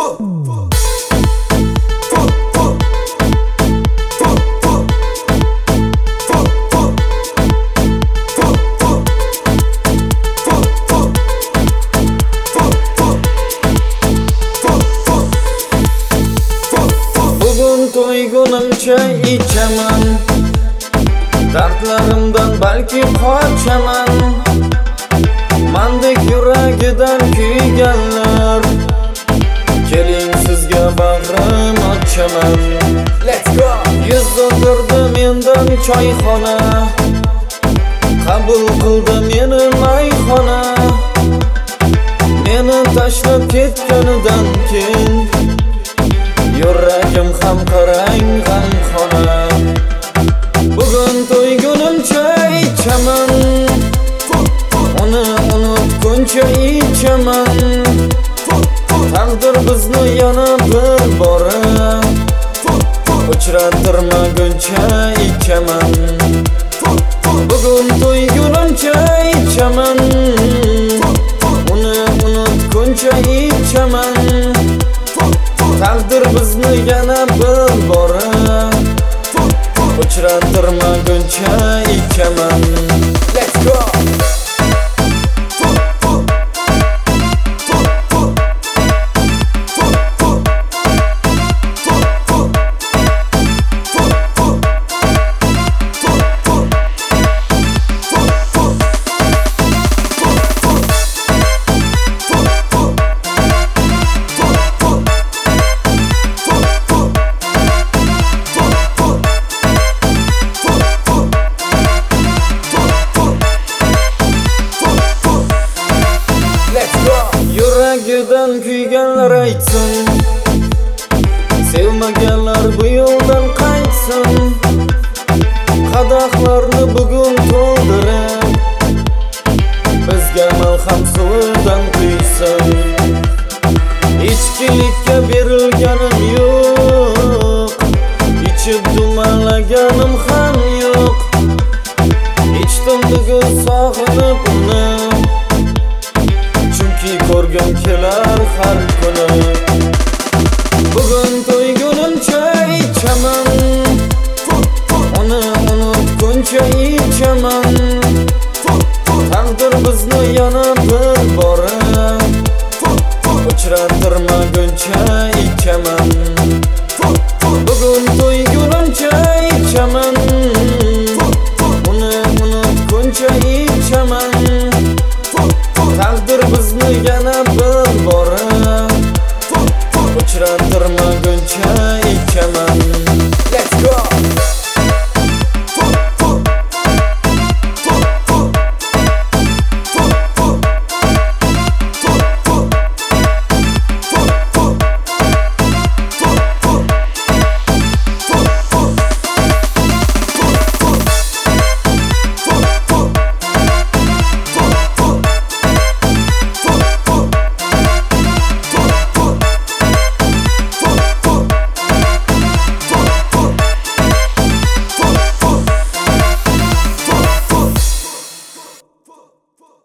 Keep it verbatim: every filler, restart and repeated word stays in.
To'ygunimcha ichaman, dardlarimdan balki qochaman. Mendek yuragidan kuyganlar, keling sizga bag'rim ochaman. Let's go. Yuz o'girdi mendan choyxona, qabul qildi meni mayxona. Meni tashlab ketganidan keyin yuragim ham qarang g'amxona. Bugun to'ygunimcha ichaman, uni unutguncha ichaman. Taqdir bizni yana bir bora uchratirmaguncha ichaman. Bugun to'ygunimcha ichaman, uni unutguncha ichaman. Taqdir bizni yana bir bora uchratirmaguncha ichaman. Let's go. Yuragidan kuyganlar aytsin, sevmaganlar bu yo'ldan qaytsin. Qadahlarni bugun to'ldirib, bizga malham suvidan quysin. Ichkilikka berilganim yo'q, ichib dumalaganim ham yo'q. Ichdim bugun sog'inib uni, ko'rgim kelar har kuni. Bugun to'ygunimcha ichaman, uni unutguncha ichaman. Taqdir bizni yana bir bora uchratirmaguncha ichaman. Bugun to'ygunimcha ichaman, uni unutguncha ichaman. Taqdir bizni yana bir